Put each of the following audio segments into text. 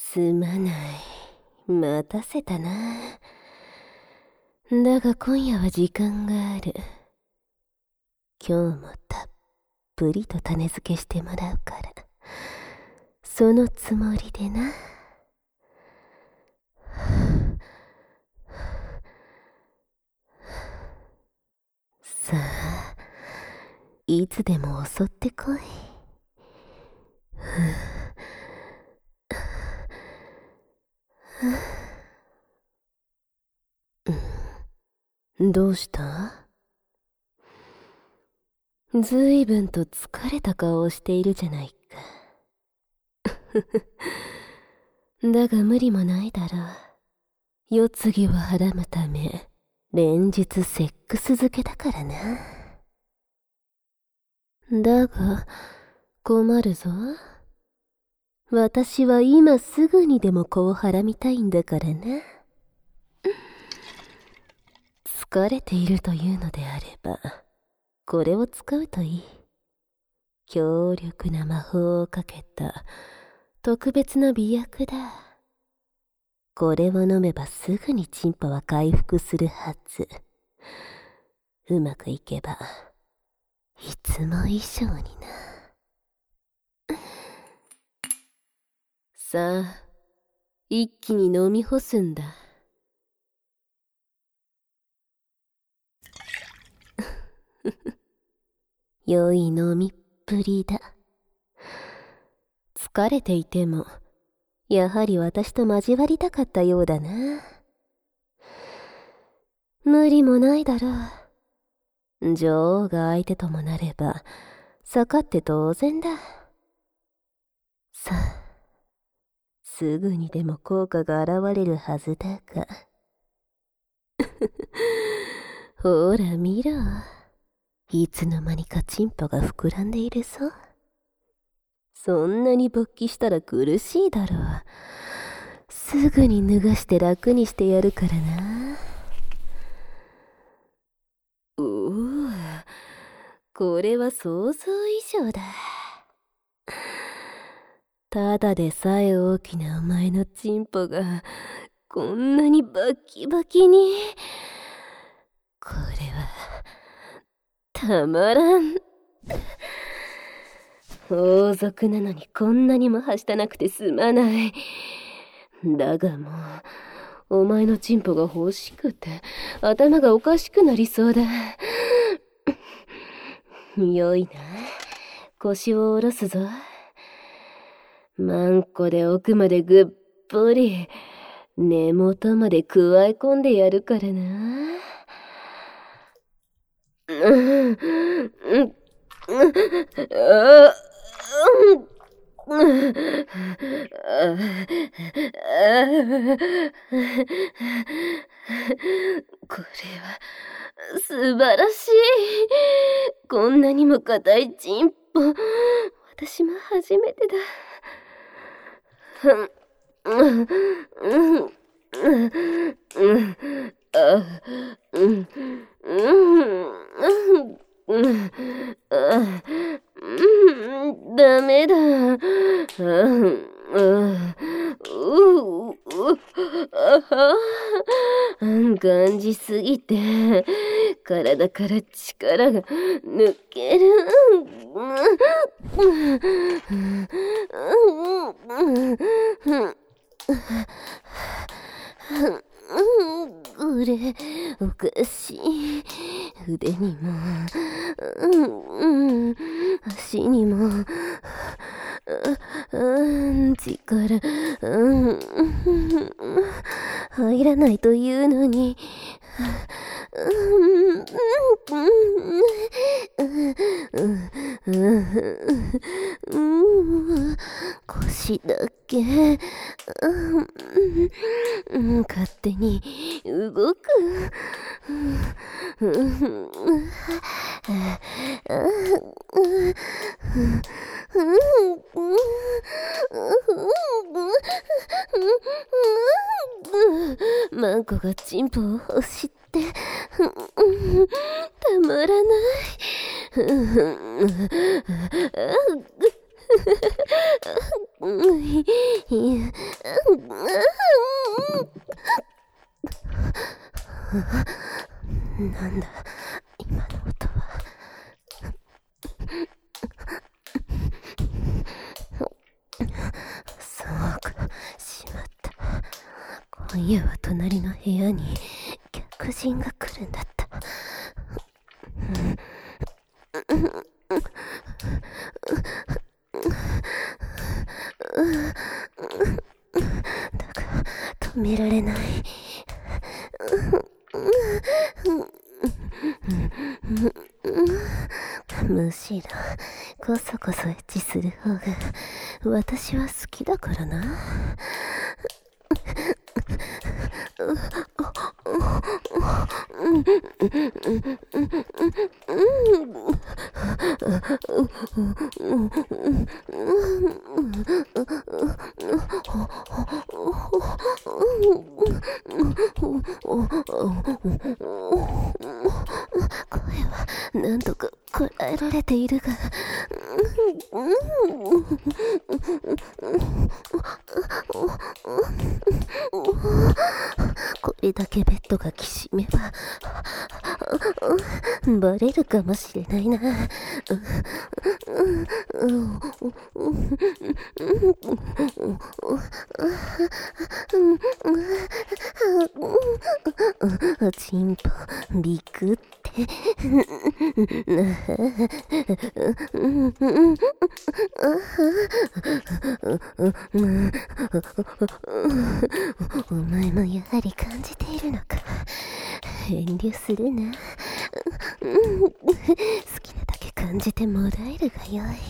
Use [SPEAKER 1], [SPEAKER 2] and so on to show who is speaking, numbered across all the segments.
[SPEAKER 1] すまない。待たせたな。だが今夜は時間がある。今日もたっぷりと種付けしてもらうから、そのつもりでな。さあ、いつでも襲ってこい。どうした？ずいぶんと疲れた顔をしているじゃないか。だが無理もないだろう。世継ぎをはらむため、連日セックス漬けだからな。だが、困るぞ。私は今すぐにでも子をはらみたいんだからな。疲れているというのであれば、これを使うといい。強力な魔法をかけた特別な美薬だ。これを飲めばすぐにチンポは回復するはず。うまくいけば、いつも以上にな。さあ、一気に飲み干すんだ。良い飲みっぷりだ。疲れていても、やはり私と交わりたかったようだな。無理もないだろう。女王が相手ともなれば、盛って当然だ。さあ、すぐにでも効果が現れるはずだが。ほら見ろ。いつの間にかチンポが膨らんでいるぞ。そんなに勃起したら苦しいだろう。すぐに脱がして楽にしてやるからな。おお、これは想像以上だ。ただでさえ大きなお前のチンポがこんなにバキバキに。これはたまらん。王族なのにこんなにもはしたなくてすまない。だがもうお前のチンポが欲しくて頭がおかしくなりそうだ。よいな、腰を下ろすぞ。マンコで奥までぐっぽり根元までくわえ込んでやるからな。これは素晴らしい。こんなにも硬いチンポ、私も初めてだ。ダメだ。感じすぎて体から力が抜ける。これおかしい。腕にも足にも力入らないというのに。腰だけ勝手に動く。マンコがチンポを欲してたまらない。 なんだ今の音は。そうか、しまった。今夜は隣の部屋に客人が来るんだった。だが止められない。むしろこそこそエッチする方が私は好きだからな。声はなんとかこらえられているが、これだけベッドがきしめばバレるかもしれないな。チンポビクってお前もやはり感じているのか。遠慮するな。好きなだけ感じてもらえるがよい。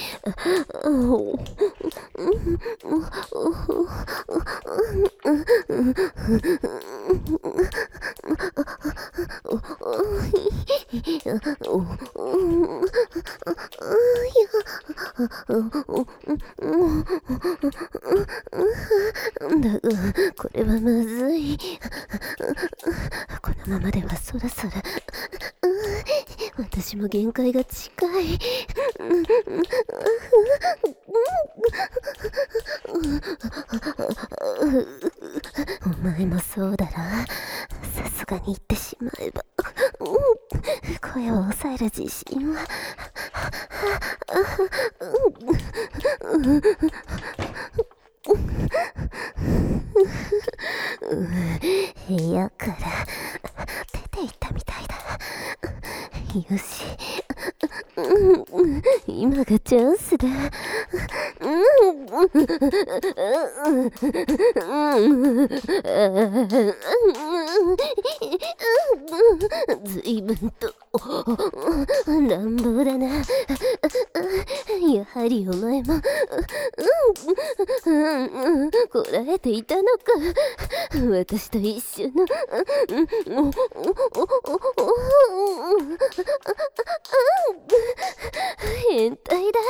[SPEAKER 1] だがこれはまずい。このままではそろそろ私も限界が近い。お前もそうだろ。さすがに言ってしまえば声を抑える自信は。部屋から出て行ったみたいだ。よし、今がチャンスだ。ずいぶんと乱暴だな。やはりお前もこらえていたのか。私と一緒の変態だ。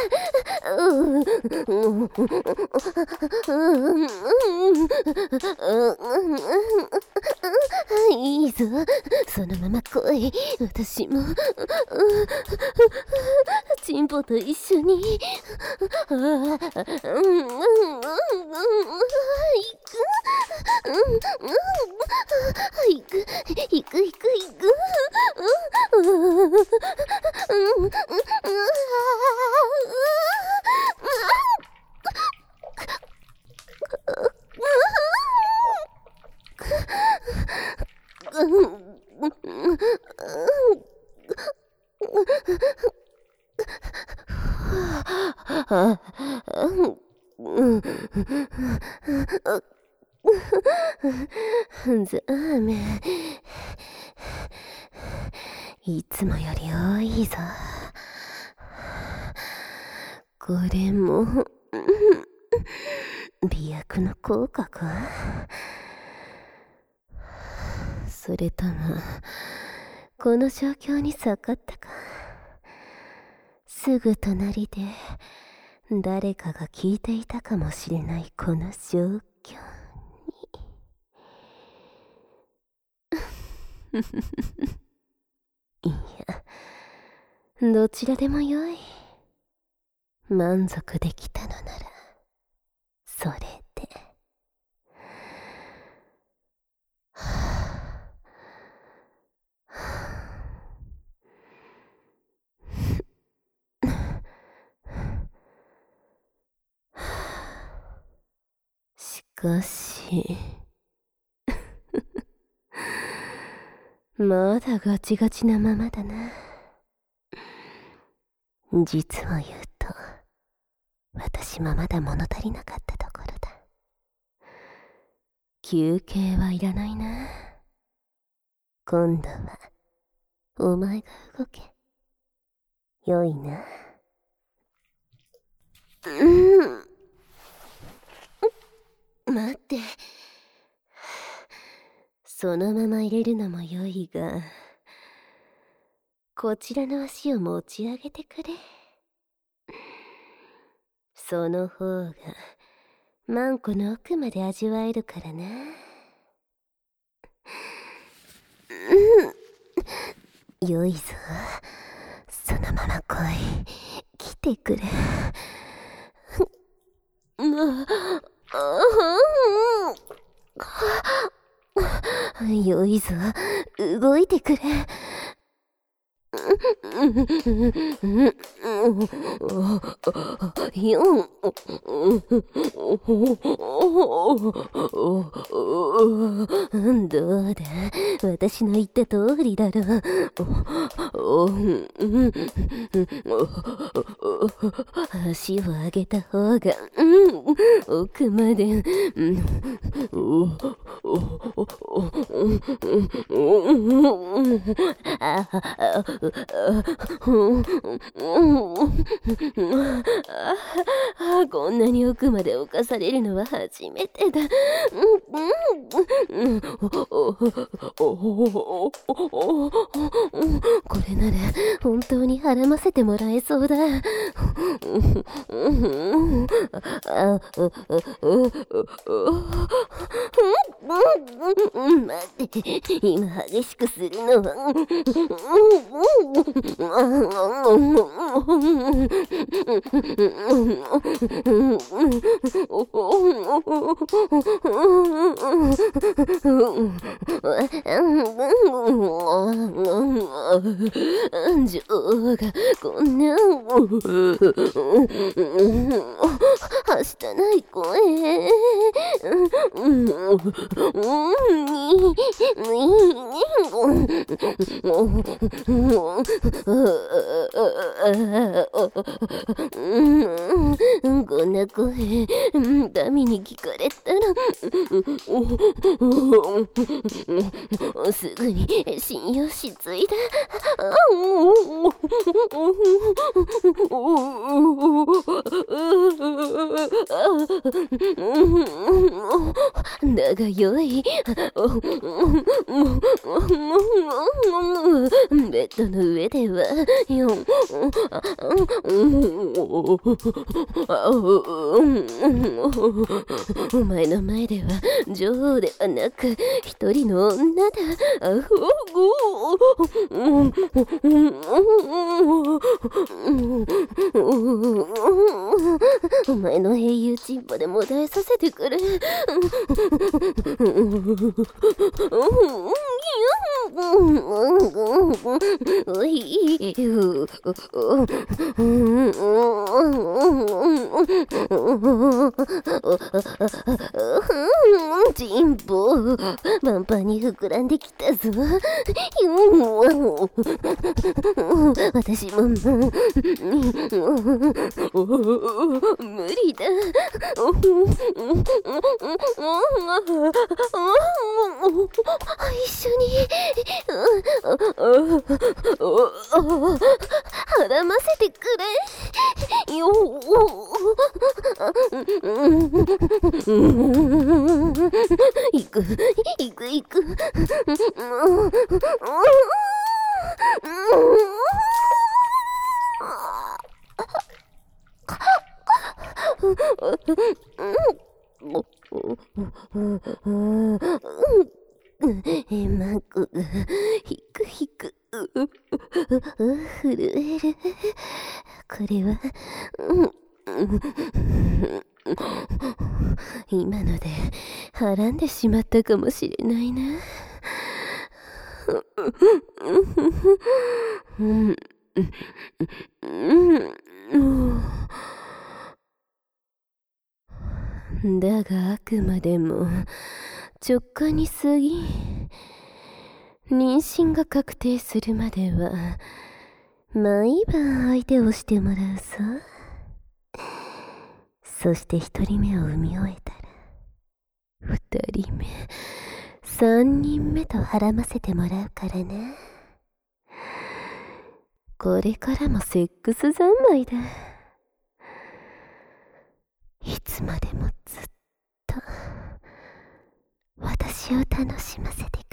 [SPEAKER 1] いいぞ、そのまま来い。私もチンポと一緒に行く。ザーメン、いつもより多いぞ。これも美薬の効果か。それともこの状況に逆ったか。すぐ隣で誰かが聞いていたかもしれないこの状況にいや、どちらでもよい。 満足できたのならそれで。しかしまだガチガチなままだな。実を言うと私もまだ物足りなかったところだ。休憩はいらないな。今度はお前が動け。よいな。待って。そのまま入れるのも良いが、こちらの足を持ち上げてくれ。その方がマンコの奥まで味わえるからな。良いぞ。そのまま来い。来てくれ。良いぞ。動いてくれ。どうだ、私の言った通りだろ。足を上げた方が奥まで。こんなに奥まで侵されるのは初めてだ。これなら本当にはらませてもらえそうだ。待って、今激しくするのは。女王がこんなはしたない声。こんな声民に聞かれたらすぐに信用しついだ。だがよい。ベッドの上ではお前の前では女王ではなく一人の女だ。お前の英雄チンポでもだえさせてくれ。チンポパンパンに膨らんできたぞ。私も無理だ。一緒にはらませてくれよ。行く行く行く。マクがひくひく震える。 これは、今のではらんでしまったかもしれないな。だがあくまでも直感に過ぎ、妊娠が確定するまでは毎晩相手をしてもらうぞ。そして一人目を産み終えたら二人目、三人目とはらませてもらうからな。これからもセックス三昧だ。いつまでもずっと私を楽しませて